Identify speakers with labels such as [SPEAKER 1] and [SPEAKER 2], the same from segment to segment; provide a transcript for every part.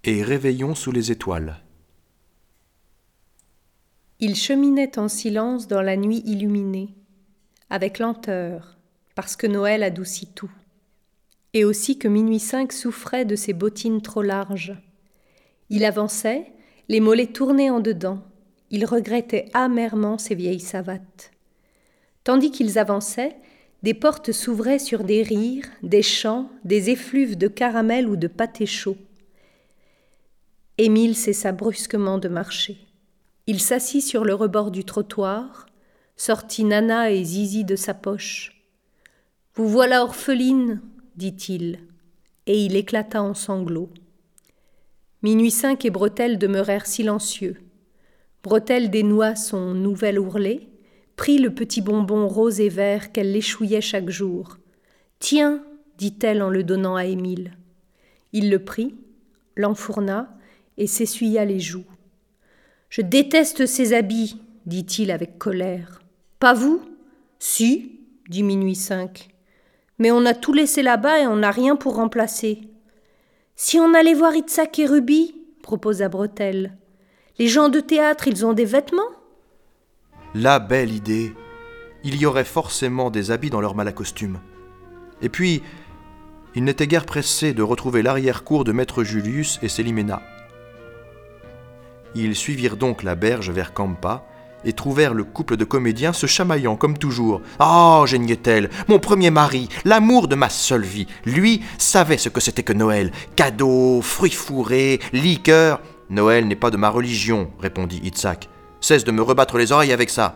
[SPEAKER 1] et réveillons sous les étoiles.
[SPEAKER 2] Ils cheminaient en silence dans la nuit illuminée, avec lenteur, parce que Noël adoucit tout, et aussi que minuit 5 souffrait de ses bottines trop larges. Il avançait, les mollets tournés en dedans, il regrettait amèrement ses vieilles savates. Tandis qu'ils avançaient, des portes s'ouvraient sur des rires, des chants, des effluves de caramel ou de pâté chaud. Émile cessa brusquement de marcher. Il s'assit sur le rebord du trottoir, sortit Nana et Zizi de sa poche. « Vous voilà orpheline, dit-il, et il éclata en sanglots. Minuit 5 et Bretelle demeurèrent silencieux. Bretelle dénoua son nouvel ourlet, prit le petit bonbon rose et vert qu'elle l'échouillait chaque jour. « Tiens, dit-elle en le donnant à Émile. Il le prit, l'enfourna et s'essuya les joues. « Je déteste ces habits, dit-il avec colère. Pas vous ? Si, dit Minuit 5. Mais on a tout laissé là-bas et on n'a rien pour remplacer. Si on allait voir Itzhak et Ruby, proposa Bretelle. Les gens de théâtre, ils ont des vêtements ?
[SPEAKER 1] La belle idée. Il y aurait forcément des habits dans leur malacostume. Et puis, ils n'étaient guère pressés de retrouver l'arrière-cour de Maître Julius et Célimena. Ils suivirent donc la berge vers Campa et trouvèrent le couple de comédiens se chamaillant comme toujours. « Oh, géniait-elle, mon premier mari, l'amour de ma seule vie, lui savait ce que c'était que Noël. Cadeaux, fruits fourrés, liqueurs. Noël n'est pas de ma religion, répondit Itzhak. Cesse de me rebattre les oreilles avec ça. »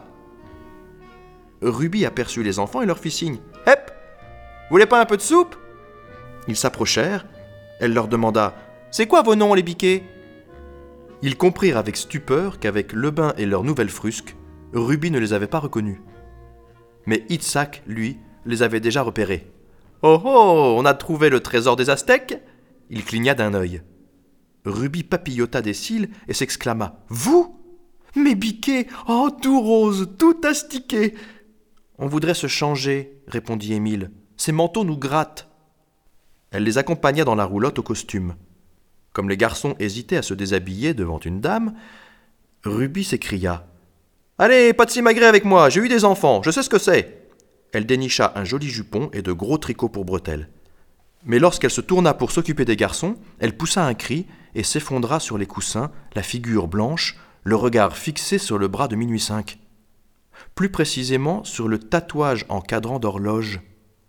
[SPEAKER 1] Ruby aperçut les enfants et leur fit signe. « Hep, vous voulez pas un peu de soupe ?» Ils s'approchèrent. Elle leur demanda « C'est quoi vos noms, les biquets ?» Ils comprirent avec stupeur qu'avec Lebin et leur nouvelle frusque, Ruby ne les avait pas reconnus. Mais Itzhak, lui, les avait déjà repérés. « Oh oh, on a trouvé le trésor des Aztèques ?» Il cligna d'un œil. Ruby papillota des cils et s'exclama. « Vous ? Mes biquets, oh, tout rose, tout astiqué !»« On voudrait se changer, » répondit Émile. « Ces manteaux nous grattent. » Elle les accompagna dans la roulotte au costume. Comme les garçons hésitaient à se déshabiller devant une dame, Ruby s'écria. « Allez, pas de simagrée avec moi, j'ai eu des enfants, je sais ce que c'est !» Elle dénicha un joli jupon et de gros tricots pour Bretelle. Mais lorsqu'elle se tourna pour s'occuper des garçons, elle poussa un cri et s'effondra sur les coussins, la figure blanche, le regard fixé sur le bras de Minuit 5. Plus précisément sur le tatouage en cadran d'horloge.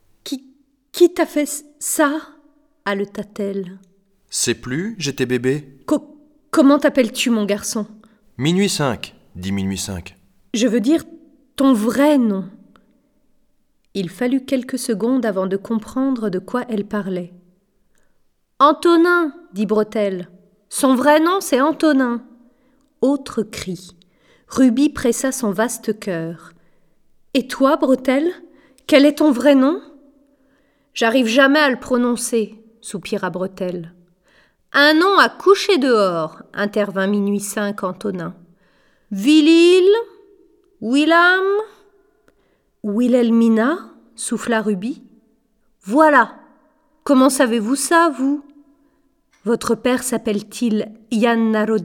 [SPEAKER 2] « Qui t'a fait ça ?» haleta-t-elle.
[SPEAKER 1] « Sais plus, j'étais bébé. »«
[SPEAKER 2] Comment t'appelles-tu, mon garçon ?»«
[SPEAKER 1] Minuit 5, dit Minuit 5. »«
[SPEAKER 2] Je veux dire ton vrai nom. » Il fallut quelques secondes avant de comprendre de quoi elle parlait. « Antonin, dit Bretelle. Son vrai nom, c'est Antonin. » Autre cri. Ruby pressa son vaste cœur. « Et toi, Bretelle, quel est ton vrai nom ?»« J'arrive jamais à le prononcer, soupira Bretelle. »« Un nom à coucher dehors, intervint Minuit 5 Antonin. Willil, Willam, Wilhelmina, souffla Ruby. Voilà. Comment savez-vous ça, vous ? Votre père s'appelle-t-il Jan Naroditch ?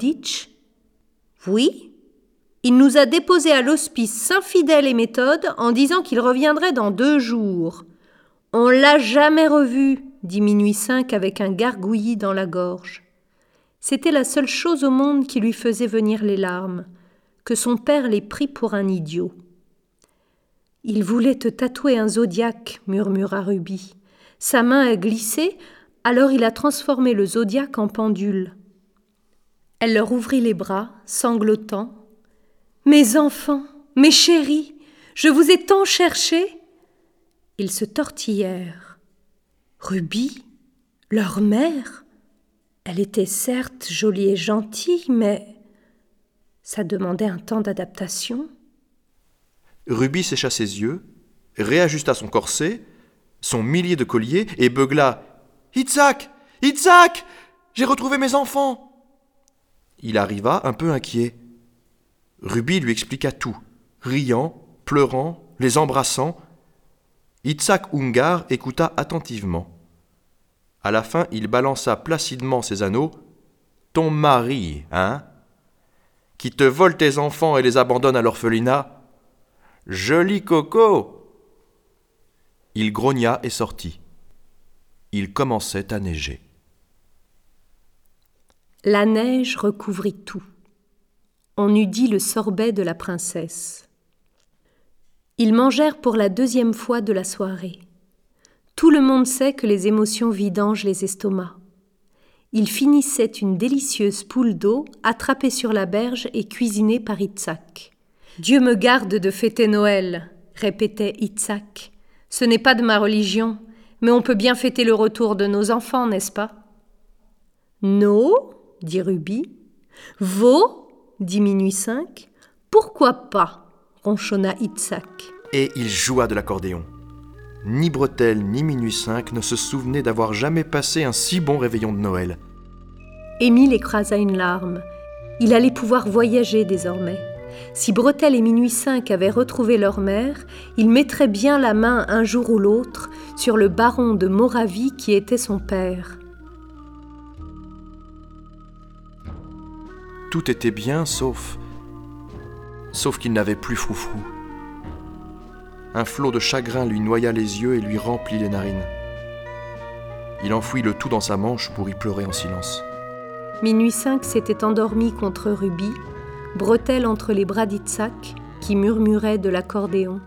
[SPEAKER 2] Oui. Il nous a déposés à l'hospice Saint-Fidèle et Méthode en disant qu'il reviendrait dans 2 jours. On l'a jamais revu, dit Minuit 5 avec un gargouillis dans la gorge. C'était la seule chose au monde qui lui faisait venir les larmes, que son père les prit pour un idiot. Il voulait te tatouer un zodiaque, murmura Ruby. Sa main a glissé, alors il a transformé le zodiaque en pendule. Elle leur ouvrit les bras, sanglotant. « Mes enfants, mes chéris, je vous ai tant cherchés !» Ils se tortillèrent. Ruby, leur mère, elle était certes jolie et gentille, mais ça demandait un temps d'adaptation.
[SPEAKER 1] Ruby sécha ses yeux, réajusta son corset, son millier de colliers et beugla « Itzhak, Itzhak, j'ai retrouvé mes enfants !» Il arriva un peu inquiet. Ruby lui expliqua tout, riant, pleurant, les embrassant. Itzhak Ungar écouta attentivement. À la fin, il balança placidement ses anneaux. Ton mari, hein? Qui te vole tes enfants et les abandonne à l'orphelinat? Joli coco! Il grogna et sortit. Il commençait à neiger.
[SPEAKER 2] La neige recouvrit tout. On eût dit le sorbet de la princesse. Ils mangèrent pour la 2e fois de la soirée. Tout le monde sait que les émotions vidangent les estomacs. Ils finissaient une délicieuse poule d'eau attrapée sur la berge et cuisinée par Itzhak. « Dieu me garde de fêter Noël !» répétait Itzhak. « Ce n'est pas de ma religion, mais on peut bien fêter le retour de nos enfants, n'est-ce pas ?»« No » dit Ruby. « Vos » dit Minuit 5. « Pourquoi pas ?» ronchonna Itzhak.
[SPEAKER 1] Et il joua de l'accordéon. Ni Bretelle ni Minuit 5 ne se souvenaient d'avoir jamais passé un si bon réveillon de Noël.
[SPEAKER 2] Émile écrasa une larme. Il allait pouvoir voyager désormais. Si Bretelle et Minuit 5 avaient retrouvé leur mère, il mettrait bien la main un jour ou l'autre sur le baron de Moravie qui était son père.
[SPEAKER 1] Tout était bien sauf qu'il n'avait plus Froufrou. Un flot de chagrin lui noya les yeux et lui remplit les narines. Il enfouit le tout dans sa manche pour y pleurer en silence.
[SPEAKER 2] Minuit 5 s'était endormi contre Ruby, Bretelle entre les bras d'Itzhak, qui murmurait de l'accordéon.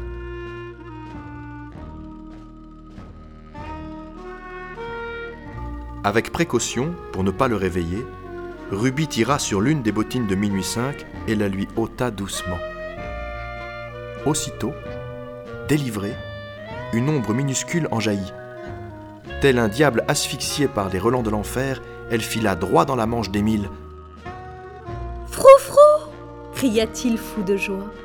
[SPEAKER 1] Avec précaution, pour ne pas le réveiller, Ruby tira sur l'une des bottines de Minuit 5 et la lui ôta doucement. Aussitôt, délivrée, une ombre minuscule en jaillit. Tel un diable asphyxié par les relents de l'enfer, elle fila droit dans la manche d'Émile.
[SPEAKER 2] « Froufrou » cria-t-il fou de joie.